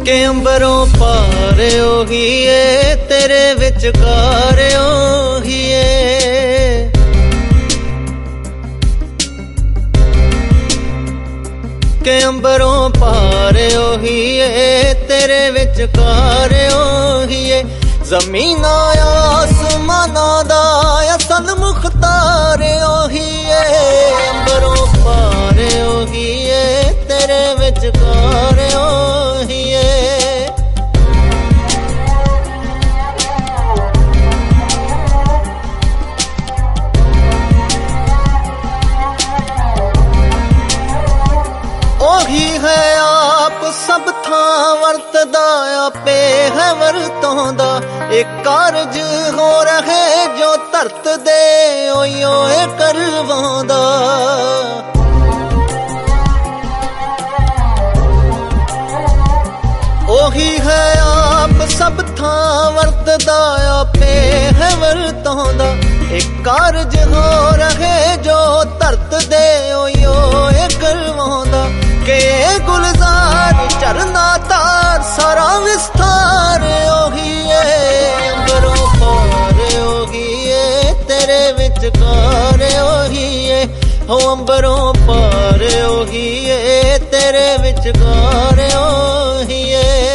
के अंबरों पार ओही है तेरे विचकार ओही है। के अंबरों पार ओही है तेरे विचकार ओही है। जमीना आसमाना दा असल मुख्तार ओही है। अंबरों पार ओही है तेरे विचकार ओही है। ओही है आप सब था वरतदा आपे है वरतोंदा। एक कारज हो रहे जो तरत दे ओयो करवांदा। ओही है आप सब था वरतदा आपे है वरतोंदा। एक कारज हो रहे जो तरत दे ओयो करवांदा। के गुलजार चरना तार सारा विस्तार ओही है। अंबरों पार ओही है तेरे विचकार ओही है। हो अंबरों पार ओही है तेरे विचकार ओही है।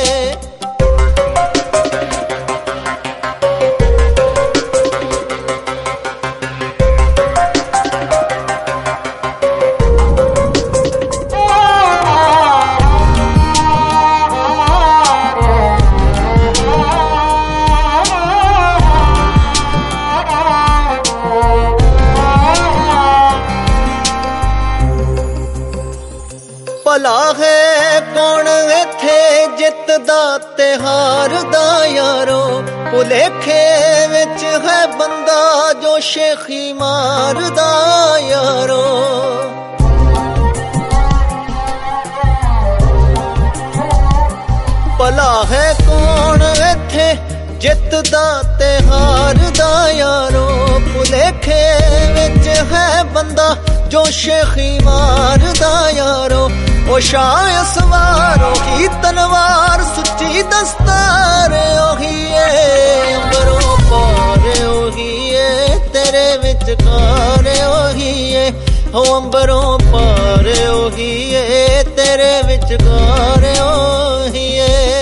भला है कौन इत्थे जितदा ते हारदा यारो। भुलेखे विच है बंदा जो शेखी मारदा यारो। भला है कौन इत्थे जितदा ते हारदा यारो। भुलेखे विच है बंदा जो शेखी मारदा यारो। ओ शाह सवार ओही तलवार सुच्ची दस्तार ओही है। अंबरों पार ओही है तेरे विचकार ओही है। हो अंबरों पार ओही है तेरे विचकार ओही है।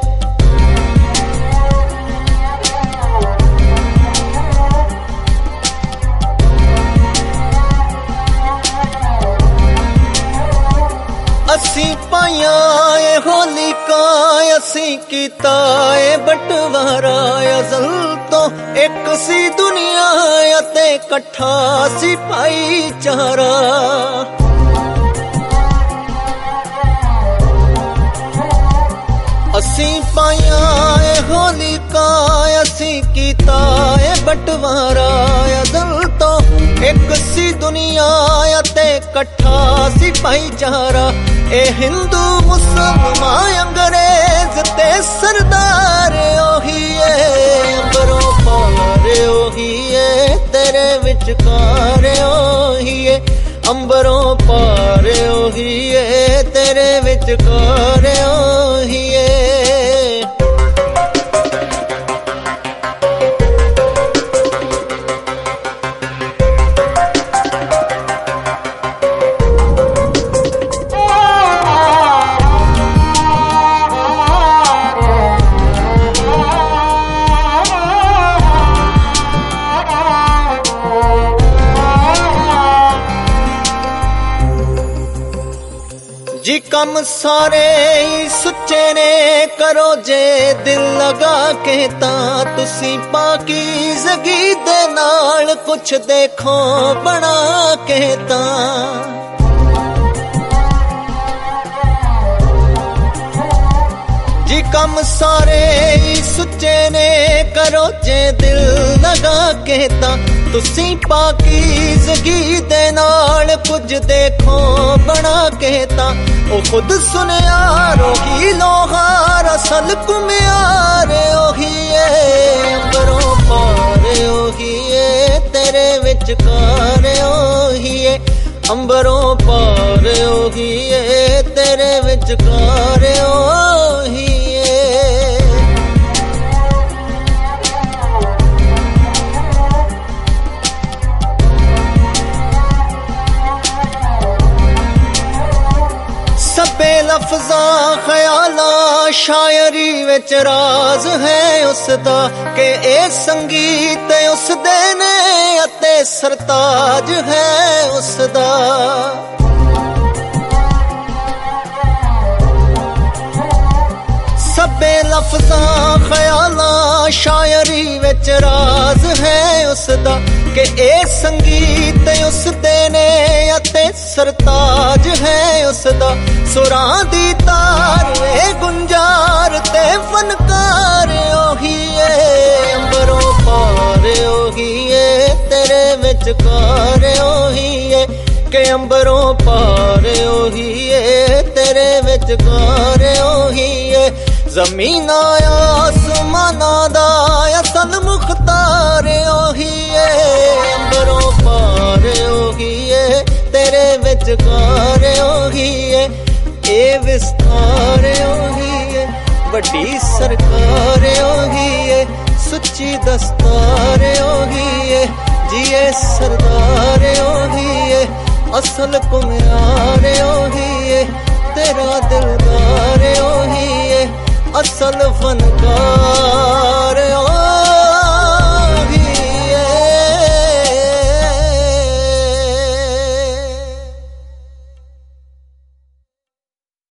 असी पाया ए होलिका असी कीता ए बटवारा। अज़ल तो एक सी दुनिया ते कट्ठा सी भाईचारा। असी पाया ए होलिका असी कीता ए बटवारा। अज़ल तो एक सी दुनिया ते कट्ठा सी भाईचारा। ए हिंदू मुसलमान अंग्रेज ते सरदार ओही है। अंबरों पार ओही है तेरे विचकार ओही है। अंबरों पार ओही है तेरे विचकार ओही है। जी कम सारे ही सुच्चे ने करो जे दिल लगा के तां। तुसी पाकीज़गी दे नाल कुछ देखो बना के तां। जी कम सारे ही सुच्चे ने करो जे दिल लगा के तां। तुसी पाकीज़गी दे नाल कुछ देखो बना के तां। ओ खुद सुनिया रोही लोहार असल कुम्यार ओही है। अंबरों पार ओही है तेरे विचकार ओही है। अंबरों पार ओही है तेरे विचकार ओही ਲਫ਼ਜ਼ਾਂ ਖਿਆਲਾਂ ਸ਼ਾਇਰੀ ਵਿੱਚ ਰਾਜ਼ ਹੈ ਉਸਦਾ ਕਿ ਇਹ ਸੰਗੀਤ ਉਸਦੇ ਨੇ ਅਤੇ ਸਰਤਾਜ ਹੈ ਉਸਦਾ ਸਭੇ ਲਫ਼ਜ਼ਾਂ ਖਿਆਲਾਂ ਸ਼ਾਇਰੀ ਵਿੱਚ ਰਾਜ਼ ਹੈ ਉਸਦਾ ਕਿ ਇਹ ਸੰਗੀਤ ਉਸਦੇ ਨੇ ਅਤੇ ਸਰਤਾਜ ਹੈ ਉਸਦਾ ਸੁਰਾਂ ਦੀ ਤਾਰ ਏ ਗੁੰਜਾਰ ਤੇ ਫਨਕਾਰ ਉਹੀ ਏ ਅੰਬਰੋਂ ਪਾਰ ਉਹੀ ਏ ਤੇਰੇ ਵਿਚਕਾਰ ਉਹੀ ਏ ਕਿ ਅੰਬਰੋਂ ਪਾਰ ਉਹੀ ਏ ਤੇਰੇ ਵਿਚਕਾਰ ਉਹੀ ਏ ਜ਼ਮੀਨਾਂ ਆਸਮਾਨਾਂ ਦਾ ਅਸਲ ਮੁਖਤਾਰ ਉਹੀ ਏ ਅੰਬਰੋਂ ਪਾਰ ਉਹੀ ਏ ਤੇਰੇ ਵਿਚਕਾਰ ਉਹੀ ਏ ਇਹ ਵਿਸਤਾਰ ਉਹੀ ਏ ਵੱਡੀ ਸਰਕਾਰ ਉਹੀ ਏ ਸੁੱਚੀ ਦਸਤਾਰ ਉਹੀ ਏ ਜੀਏ ਸਰਦਾਰ ਉਹੀ ਏ ਅਸਲ ਕੁਮਿਆਰ ਉਹੀ ਏ ਤੇਰਾ ਦਿਲਦਾਰ ਉਹੀ ਏ ਅਸਲ ਫਨਕਾਰ